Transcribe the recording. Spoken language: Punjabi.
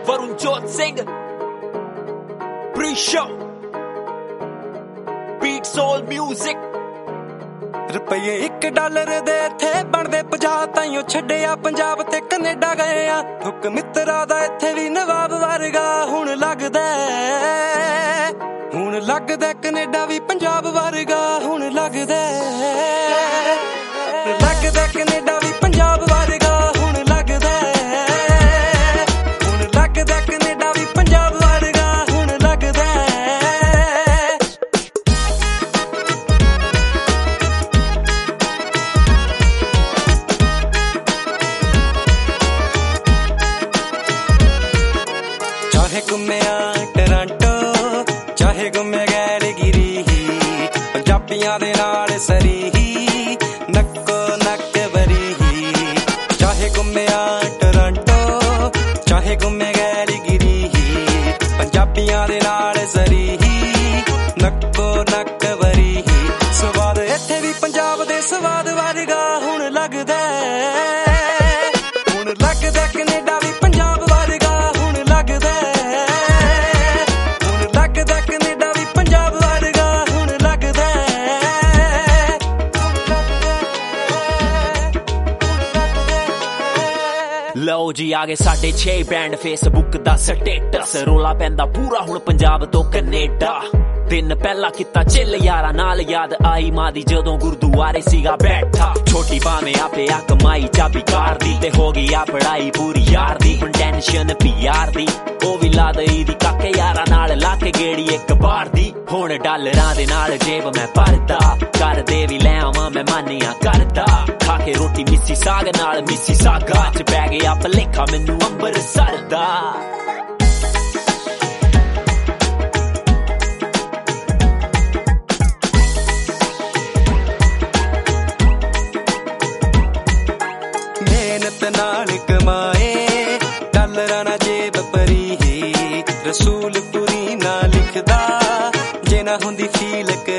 ਵਰੁਣਜੋਤ Singh pre show beat soul music. ਰੁਪਈਏ $1 ਦੇ ਇੱਥੇ ਬਣਦੇ 50 ਤਾਈਓ ਛੱਡਿਆ ਪੰਜਾਬ ਤੇ ਕੈਨੇਡਾ ਗਏ ਆ। ਹੁਕ ਮਿੱਤਰਾਂ ਦਾ ਇੱਥੇ ਵੀ ਨਵਾਬ ਵਰਗਾ ਹੁਣ ਲੱਗਦਾ ਕੈਨੇਡਾ ਵੀ ਪੰਜਾਬ ਵਰਗਾ ਹੁਣ ਲੱਗਦਾ ਕੈਨੇਡਾ ਵੀ ਪੰਜਾਬ ਵਰਗਾ ਹੁਣ ਲੱਗਦਾ ਕੈਨੇਡਾ ਵੀ ਪੰਜਾਬ ਵਰਗਾ ਹੁਣ ਲੱਗਦਾ। ਚਾਹੇ ਘੁੰਮਿਆ ਟੋਰਾਂਟੋ ਚਾਹੇ ਘੁੰਮੇ ਗੈਲਗਿਰੀ ਪੰਜਾਬੀਆਂ ਦੇ ਨਾਲ ਸਰੀ ਨੱਕੋ ਨੱਕ ਬਰੀ। ਚਾਹੇ ਘੁੰਮਿਆ ਟੋਰਾਂਟੋ ਚਾਹੇ ਘੁੰਮੇ ਗੈਲਗਿਰੀ ਪੰਜਾਬੀਆਂ ਦੇ ਨਾਲ ਸਰੀ ਨੱਕੋ ਨੱਕ ਬਰੀ। ਸਵਾਦ ਇੱਥੇ ਵੀ ਪੰਜਾਬ ਦੇ ਸਵਾਦ ਵਰਗਾ ਹੁਣ ਲੱਗਦਾ ਕੈਨੇਡਾ ਵੀ ਪੰਜਾਬ ਵਰਗਾ ਹੁਣ ਲੱਗਦਾ ਕੈਨੇਡਾ ਵੀ ਪੰਜਾਬ ਵਰਗਾ ਹੁਣ ਲੱਗਦਾ। ਲਓ ਜੀ ਆ ਗਏ ਸਾਡੇ 6 ਬੈਂਡ ਫੇਸਬੁੱਕ ਦਾ ਸਟੇਟਸ। ਰੋਲਾ ਪੈਂਦਾ ਪੂਰਾ ਹੁਣ ਪੰਜਾਬ ਤੋਂ ਕੈਨੇਡਾ। ਦਿਨ ਪਹਿਲਾਂ ਕੀਤਾ ਚਿੱਲ ਯਾਰਾਂ ਨਾਲ ਯਾਦ ਆਈ ਮਾਂ ਦੀ ਜਦੋਂ ਗੁਰਦੁਆਰੇ ਸੀਗਾ ਬੈਠਾ। ਛੋਟੀ ਭਾਵੇਂ ਆਪੇ ਆ ਕਮਾਈ ਚਾਬੀ ਕਾਰ ਦੀ ਤੇ ਹੋ ਗਈ ਆ ਪੜਾਈ ਪੂਰੀ ਯਾਰ ਦੀ। ਹੁਣ ਟੈਨਸ਼ਨ PR ਦੀ ਉਹ ਵੀ ਲਾ ਦਈ ਦੀ ਕਾਕੇ ਯਾਰਾਂ ਨਾਲ ਲਾ ਕੇ ਗੇੜੀ ਇੱਕ ਬਾਰ ਦੀ। ਹੁਣ ਡਾਲਰਾਂ ਦੇ ਨਾਲ ਜੇਬ ਮੈਂ ਭਰਦਾ ਕਰਦੇ ਵੀ ਲੈ ਆਵਾਂ ਮੈਂ ਮਾਨੀਆਂ ਕਰਦਾ। ਖਾ ਕੇ ਰੋਟੀ ਮਿੱਸੀ ਸਾਗ ਨਾਲ ਮਿੱਸੀ ਸਾਗਾ ਚ ਪੈ ਗਿਆ ਭਲੇਖਾ ਮੈਨੂੰ ਅੰਬਰਸਰ ਦਾ। ਮਿਹਨਤ ਨਾਲ ਕਮਾਏ ਡਾਲਰਾਂ ਨਾਲ ਜੇਬ ਭਰੀ ਰਸੂਲਪੁਰੀ ਨਾ ਲਿਖਦਾ ਜੇ ਨਾ ਹੁੰਦੀ ਫੀਲ